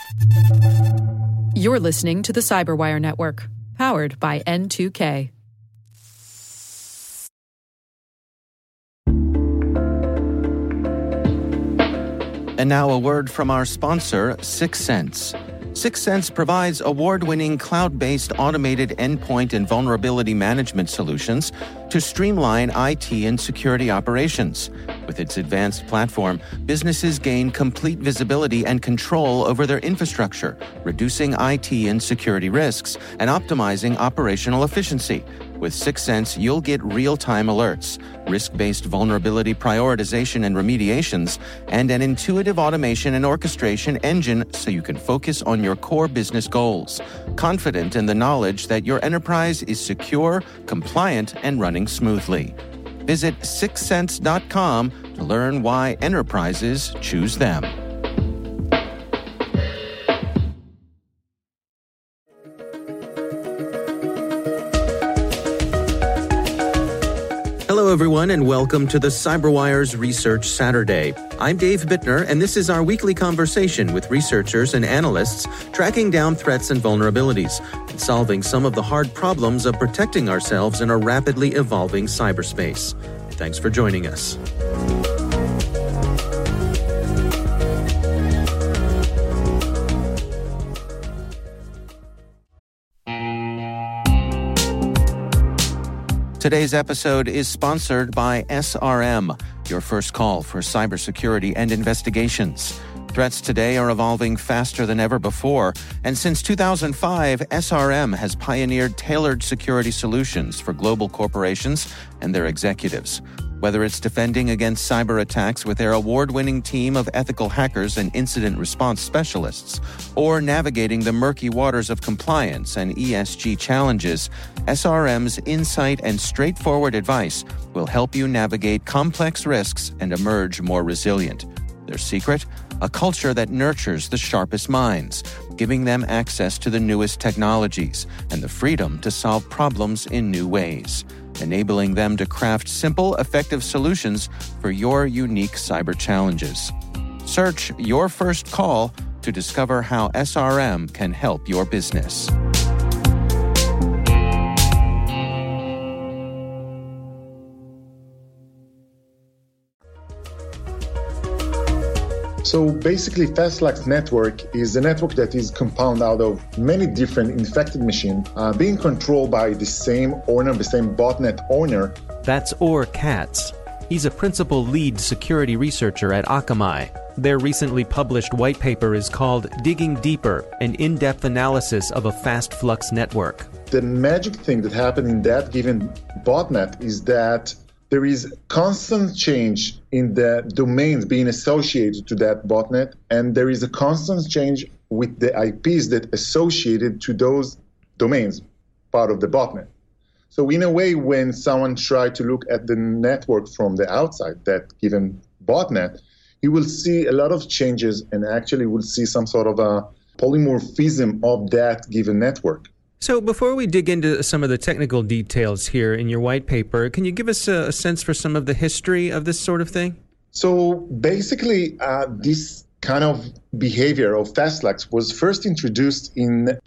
You're listening to the Cyberwire Network, powered by N2K. And now a word from our sponsor, Syxsense. Syxsense provides award-winning cloud-based automated endpoint and vulnerability management solutions to streamline IT and security operations. With its advanced platform, businesses gain complete visibility and control over their infrastructure, reducing IT and security risks and optimizing operational efficiency. With Syxsense, you'll get real-time alerts, risk-based vulnerability prioritization and remediations, and an intuitive automation and orchestration engine so you can focus on your core business goals, confident in the knowledge that your enterprise is secure, compliant, and running smoothly. Visit Syxsense.com to learn why enterprises choose them. Hello, everyone, and welcome to the CyberWire's Research Saturday. I'm Dave Bittner, and this is our weekly conversation with researchers and analysts tracking down threats and vulnerabilities and solving some of the hard problems of protecting ourselves in a rapidly evolving cyberspace. Thanks for joining us. Today's episode is sponsored by SRM, your first call for cybersecurity and investigations. Threats today are evolving faster than ever before, and since 2005, SRM has pioneered tailored security solutions for global corporations and their executives. Whether it's defending against cyber attacks with their award-winning team of ethical hackers and incident response specialists, or navigating the murky waters of compliance and ESG challenges, SRM's insight and straightforward advice will help you navigate complex risks and emerge more resilient. Their secret? A culture that nurtures the sharpest minds, giving them access to the newest technologies and the freedom to solve problems in new ways, enabling them to craft simple, effective solutions for your unique cyber challenges. Search Your First Call to discover how SRM can help your business. So basically, Fastlax network is a network that is compounded out of many different infected machines being controlled by the same owner, the same botnet owner. That's Or Katz. He's a principal lead security researcher at Akamai. Their recently published white paper is called Digging Deeper, an in-depth analysis of a fast flux network. The magic thing that happened in that given botnet is that there is constant change in the domains being associated to that botnet, and there is a constant change with the IPs that associated to those domains, part of the botnet. So in a way, when someone tries to look at the network from the outside, that given botnet, you will see a lot of changes and actually will see some sort of a polymorphism of that given network. So before we dig into some of the technical details here in your white paper, can you give us a sense for some of the history of this sort of thing? So basically, this kind of behavior of Fastlax was first introduced in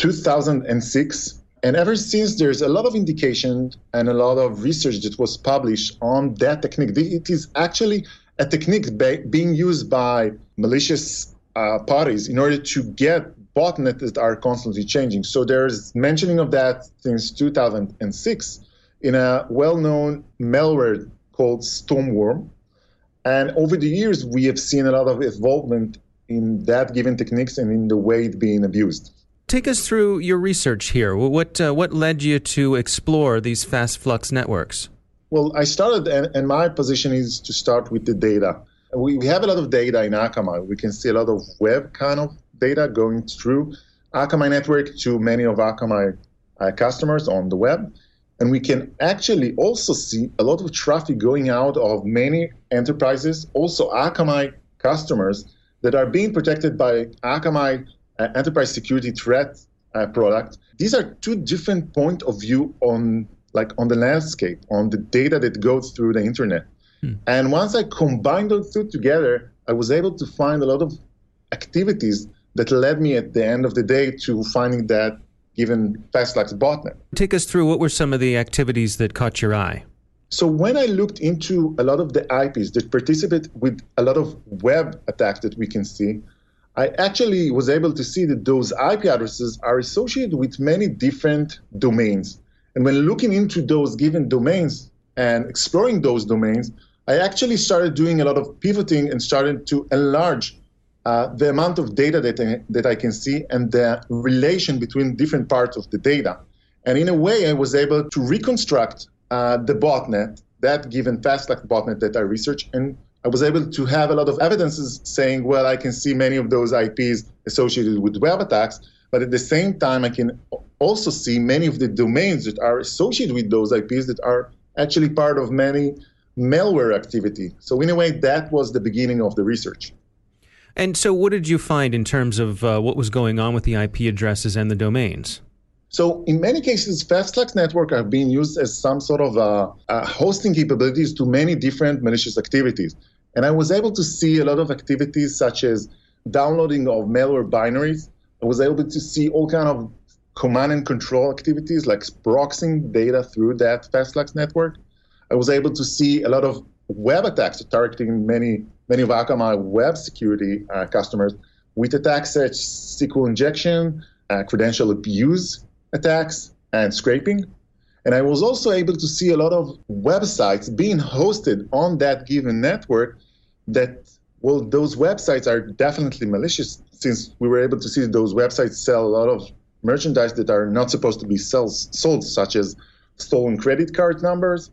2006. And ever since, there's a lot of indication and a lot of research that was published on that technique. It is actually a technique being used by malicious parties in order to get botnets that are constantly changing. So there's mentioning of that since 2006 in a well-known malware called Stormworm. And over the years, we have seen a lot of involvement in that given techniques and in the way it's being abused. Take us through your research here. What led you to explore these fast flux networks? Well, I started, and my position is to start with the data. We have a lot of data in Akamai. We can see a lot of web kind of data going through Akamai network to many of Akamai customers on the web. And we can actually also see a lot of traffic going out of many enterprises, also Akamai customers that are being protected by Akamai enterprise security threat product. These are two different points of view on the landscape, on the data that goes through the internet. And once I combined those two together, I was able to find a lot of activities that led me at the end of the day to finding that given Fastlax botnet. Take us through what were some of the activities that caught your eye? So when I looked into a lot of the IPs that participate with a lot of web attacks that we can see, I actually was able to see that those IP addresses are associated with many different domains. And when looking into those given domains and exploring those domains, I actually started doing a lot of pivoting and started to enlarge the amount of data that I can see and the relation between different parts of the data. And in a way, I was able to reconstruct the botnet, that given Fastlax botnet that I researched, and I was able to have a lot of evidences saying, well, I can see many of those IPs associated with web attacks, but at the same time, I can also see many of the domains that are associated with those IPs that are actually part of many malware activity. So in a way, that was the beginning of the research. And so what did you find in terms of what was going on with the IP addresses and the domains? So in many cases, Fastlax network are being used as some sort of hosting capabilities to many different malicious activities. And I was able to see a lot of activities such as downloading of malware binaries. I was able to see all kind of command and control activities like proxying data through that Fastlax network. I was able to see a lot of web attacks targeting many of Akamai web security customers with attacks such as SQL injection, credential abuse attacks, and scraping. And I was also able to see a lot of websites being hosted on that given network that, well, those websites are definitely malicious, since we were able to see those websites sell a lot of merchandise that are not supposed to be sold, such as stolen credit card numbers,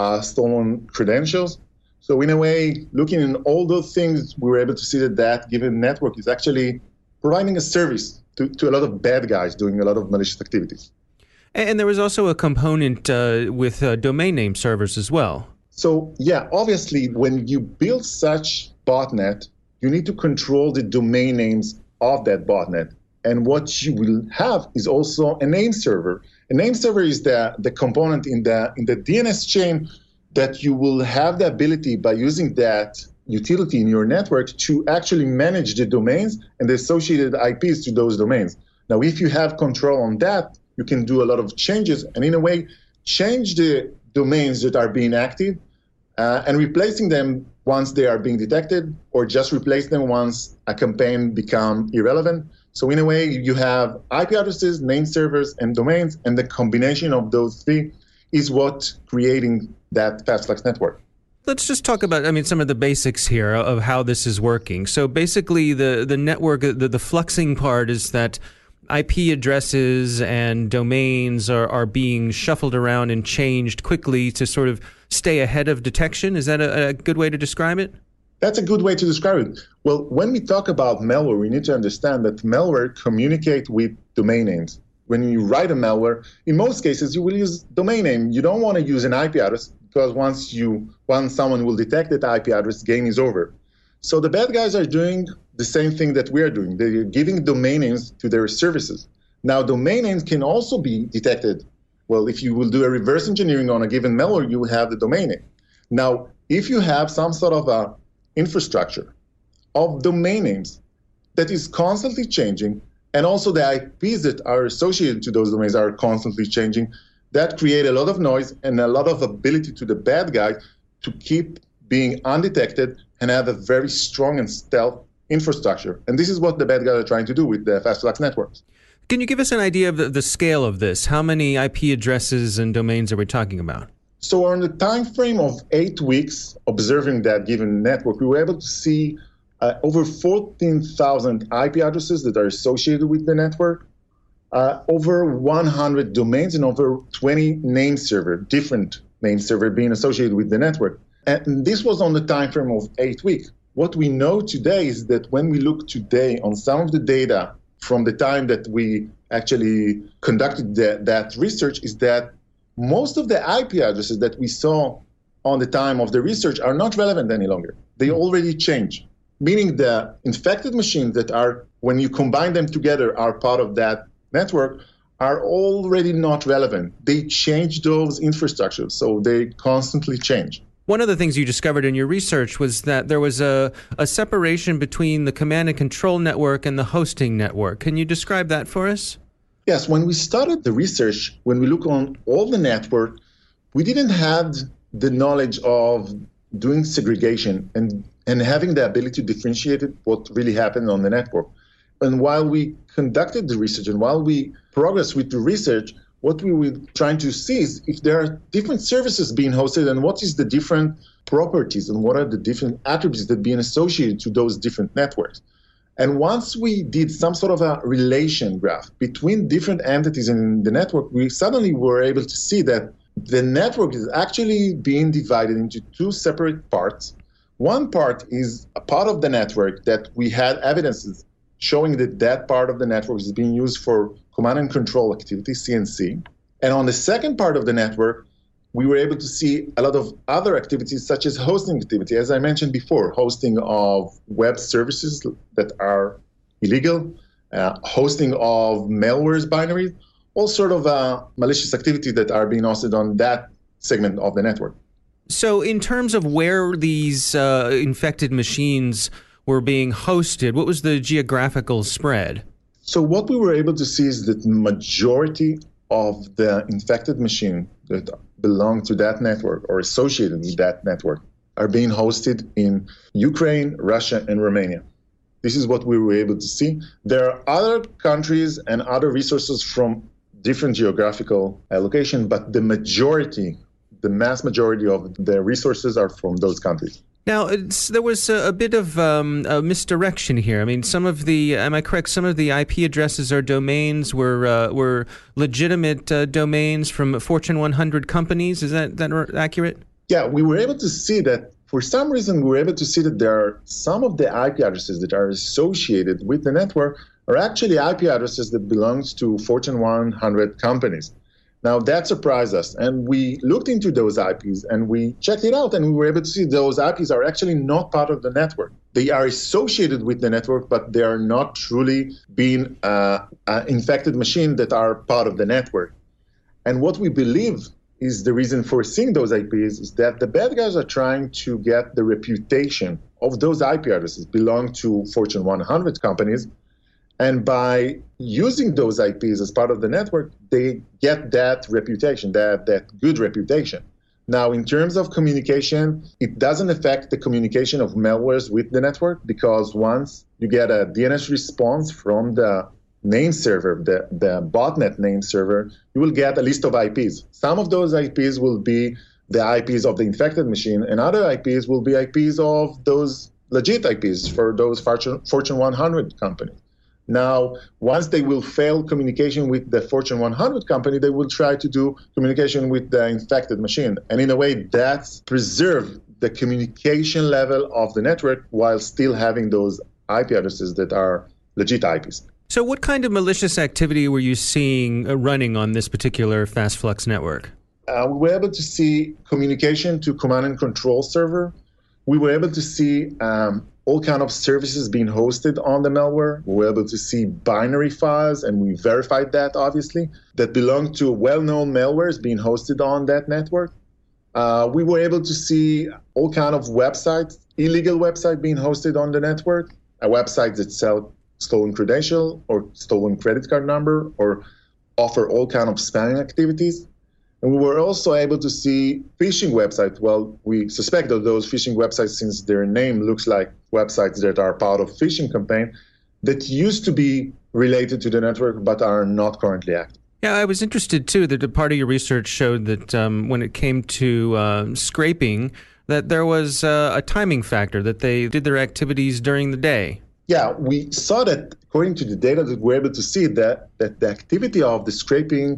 stolen credentials. So in a way, looking in all those things, we were able to see that that given network is actually providing a service to a lot of bad guys doing a lot of malicious activities. And there was also a component with domain name servers as well. So yeah, obviously, when you build such botnet, you need to control the domain names of that botnet. And what you will have is also a name server. A name server is the component in the DNS chain that you will have the ability, by using that utility in your network, to actually manage the domains and the associated IPs to those domains. Now, if you have control on that, you can do a lot of changes and in a way change the domains that are being active and replacing them once they are being detected, or just replace them once a campaign become irrelevant. So in a way, you have IP addresses, name servers, and domains, and the combination of those three is what creating that Fastlax network. Let's just talk about, some of the basics here of how this is working. So basically, the network, the fluxing part is that IP addresses and domains are being shuffled around and changed quickly to sort of stay ahead of detection. Is that a good way to describe it? That's a good way to describe it. Well, when we talk about malware, we need to understand that malware communicate with domain names. When you write a malware, in most cases, you will use domain name. You don't want to use an IP address, because once someone will detect that IP address, game is over. So the bad guys are doing the same thing that we are doing. They're giving domain names to their services. Now, domain names can also be detected. Well, if you will do a reverse engineering on a given malware, you will have the domain name. Now, if you have some sort of a infrastructure of domain names that is constantly changing, and also the IPs that are associated to those domains are constantly changing, that create a lot of noise and a lot of ability to the bad guy to keep being undetected and have a very strong and stealth infrastructure. And this is what the bad guys are trying to do with the Fastlax networks. Can you give us an idea of the scale of this? How many IP addresses and domains are we talking about? So on the time frame of 8 weeks, observing that given network, we were able to see over 14,000 IP addresses that are associated with the network, over 100 domains, and over 20 name server, different name server being associated with the network. And this was on the time frame of 8 weeks. What we know today is that when we look today on some of the data from the time that we actually conducted that research, is that most of the IP addresses that we saw on the time of the research are not relevant any longer. They already changed, meaning the infected machines that are, when you combine them together, are part of that network, are already not relevant. They change those infrastructures, so they constantly change. One of the things you discovered in your research was that there was a separation between the command and control network and the hosting network. Can you describe that for us? Yes, when we started the research, when we look on all the network, we didn't have the knowledge of doing segregation and having the ability to differentiate what really happened on the network. And while we conducted the research and while we progressed with the research, what we were trying to see is if there are different services being hosted and what is the different properties and what are the different attributes that are being associated to those different networks. And once we did some sort of a relation graph between different entities in the network, we suddenly were able to see that the network is actually being divided into two separate parts. One part is a part of the network that we had evidences showing that that part of the network is being used for command and control activity, CNC. And on the second part of the network, we were able to see a lot of other activities such as hosting activity. As I mentioned before, hosting of web services that are illegal, hosting of malware's binaries, all sort of malicious activity that are being hosted on that segment of the network. So in terms of where these infected machines were being hosted, what was the geographical spread? So what we were able to see is that the majority of the infected machine that belong to that network or associated with that network are being hosted in Ukraine, Russia, and Romania. This is what we were able to see. There are other countries and other resources from different geographical location, but the mass majority of the resources are from those countries. Now, there was a bit of a misdirection here. I mean, am I correct, some of the IP addresses or domains were legitimate domains from Fortune 100 companies? Is that accurate? Yeah, we were able to see that. For some reason, we were able to see that there are some of the IP addresses that are associated with the network are actually IP addresses that belongs to Fortune 100 companies. Now, that surprised us, and we looked into those IPs, and we checked it out, and we were able to see those IPs are actually not part of the network. They are associated with the network, but they are not truly being infected machines that are part of the network. And what we believe is the reason for seeing those IPs is that the bad guys are trying to get the reputation of those IP addresses belong to Fortune 100 companies. And by using those IPs as part of the network, they get that reputation, that good reputation. Now, in terms of communication, it doesn't affect the communication of malwares with the network, because once you get a DNS response from the name server, the botnet name server, you will get a list of IPs. Some of those IPs will be the IPs of the infected machine, and other IPs will be IPs of those legit IPs for those Fortune 100 companies. Now, once they will fail communication with the Fortune 100 company, they will try to do communication with the infected machine. And in a way, that's preserve the communication level of the network while still having those IP addresses that are legit IPs. So what kind of malicious activity were you seeing running on this particular FastFlux network? We were able to see communication to command and control server. We were able to see all kind of services being hosted on the malware. We were able to see binary files, and we verified that, obviously, that belong to well-known malwares being hosted on that network. We were able to see all kind of websites, illegal websites being hosted on the network, a website that sell stolen credential or stolen credit card number or offer all kind of spamming activities. And we were also able to see phishing websites. Well, we suspect that those phishing websites, since their name looks like websites that are part of phishing campaign, that used to be related to the network but are not currently active. Yeah, I was interested, too, that a part of your research showed that when it came to scraping, that there was a timing factor, that they did their activities during the day. Yeah, we saw that, according to the data that we're able to see, that the activity of the scraping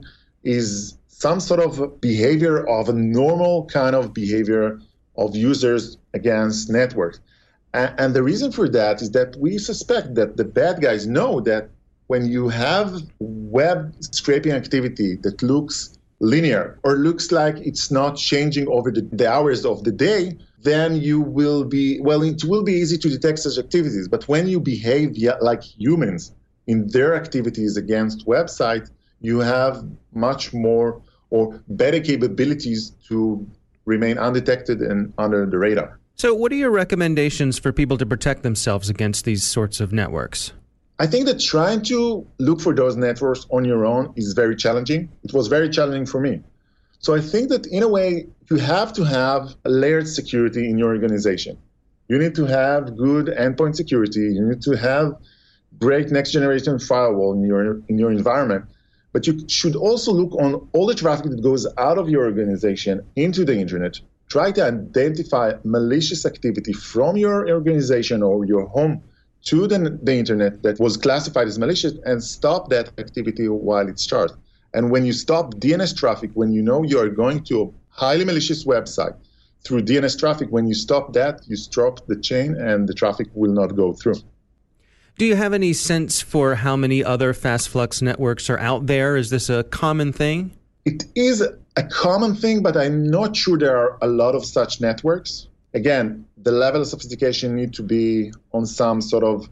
is some sort of behavior of a normal kind of behavior of users against networks. And the reason for that is that we suspect that the bad guys know that when you have web scraping activity that looks linear or looks like it's not changing over the hours of the day, then it will be easy to detect such activities. But when you behave like humans in their activities against websites, you have much more or better capabilities to remain undetected and under the radar. So what are your recommendations for people to protect themselves against these sorts of networks? I think that trying to look for those networks on your own is very challenging. It was very challenging for me. So I think that in a way, you have to have a layered security in your organization. You need to have good endpoint security. You need to have great next generation firewall in your environment. But you should also look on all the traffic that goes out of your organization into the internet. Try to identify malicious activity from your organization or your home to the internet that was classified as malicious and stop that activity while it starts. And when you stop DNS traffic, when you know you are going to a highly malicious website through DNS traffic, when you stop that, you stop the chain and the traffic will not go through. Do you have any sense for how many other fast flux networks are out there? Is this a common thing? It is a common thing, but I'm not sure there are a lot of such networks. Again, the level of sophistication need to be on some sort of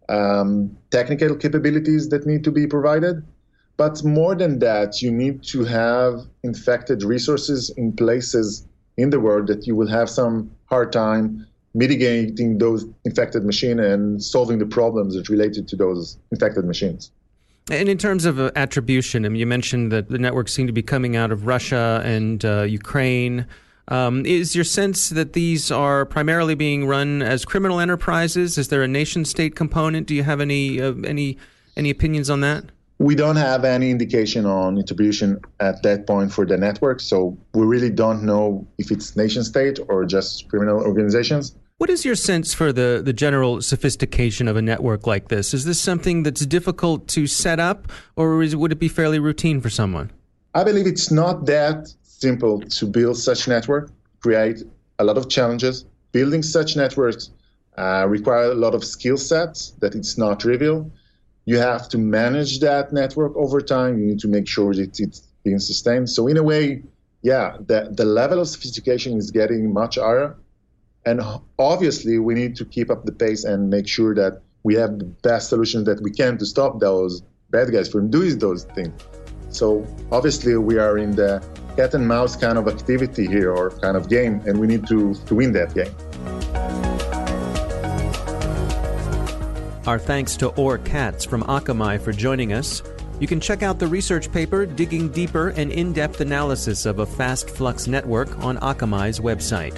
technical capabilities that need to be provided. But more than that, you need to have infected resources in places in the world that you will have some hard time mitigating those infected machines and solving the problems that related to those infected machines. And in terms of attribution, you mentioned that the networks seem to be coming out of Russia and Ukraine. Is your sense that these are primarily being run as criminal enterprises? Is there a nation-state component? Do you have any opinions on that? We don't have any indication on attribution at that point for the network, so we really don't know if it's nation-state or just criminal organizations. What is your sense for the general sophistication of a network like this? Is this something that's difficult to set up, or would it be fairly routine for someone? I believe it's not that simple to build such network, create a lot of challenges. Building such networks require a lot of skill sets that it's not trivial. You have to manage that network over time. You need to make sure that it's being sustained. So in a way, yeah, the level of sophistication is getting much higher. And obviously, we need to keep up the pace and make sure that we have the best solutions that we can to stop those bad guys from doing those things. So obviously, we are in the cat and mouse kind of activity here, or kind of game, and we need to win that game. Our thanks to Or Katz from Akamai for joining us. You can check out the research paper, Digging Deeper, an in-depth analysis of a fast flux network on Akamai's website.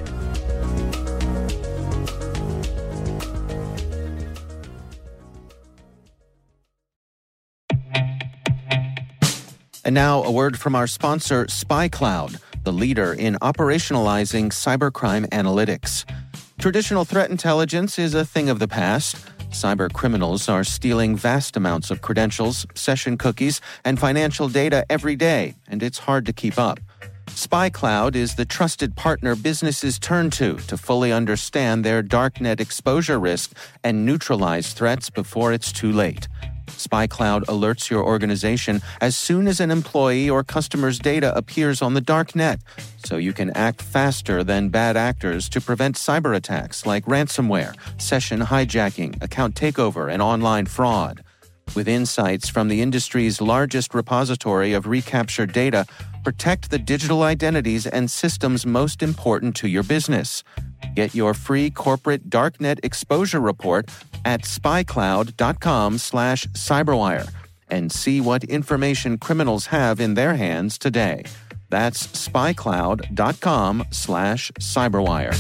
And now a word from our sponsor, SpyCloud, the leader in operationalizing cybercrime analytics. Traditional threat intelligence is a thing of the past. Cyber criminals are stealing vast amounts of credentials, session cookies, and financial data every day, and it's hard to keep up. SpyCloud is the trusted partner businesses turn to fully understand their darknet exposure risk and neutralize threats before it's too late. SpyCloud alerts your organization as soon as an employee or customer's data appears on the dark net, so you can act faster than bad actors to prevent cyber attacks like ransomware, session hijacking, account takeover, and online fraud. With insights from the industry's largest repository of recaptured data, protect the digital identities and systems most important to your business. Get your free corporate darknet exposure report at spycloud.com/cyberwire and see what information criminals have in their hands today. That's spycloud.com/cyberwire.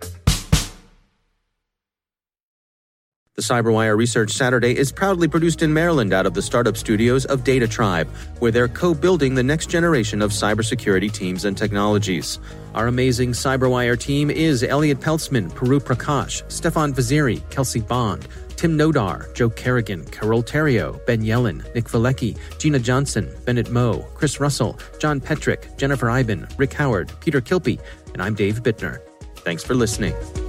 The CyberWire Research Saturday is proudly produced in Maryland out of the startup studios of Data Tribe, where they're co-building the next generation of cybersecurity teams and technologies. Our amazing CyberWire team is Elliot Peltzman, Puru Prakash, Stefan Vaziri, Kelsey Bond, Tim Nodar, Joe Kerrigan, Carol Terrio, Ben Yellen, Nick Valecki, Gina Johnson, Bennett Moe, Chris Russell, John Petrick, Jennifer Iben, Rick Howard, Peter Kilpie, and I'm Dave Bittner. Thanks for listening.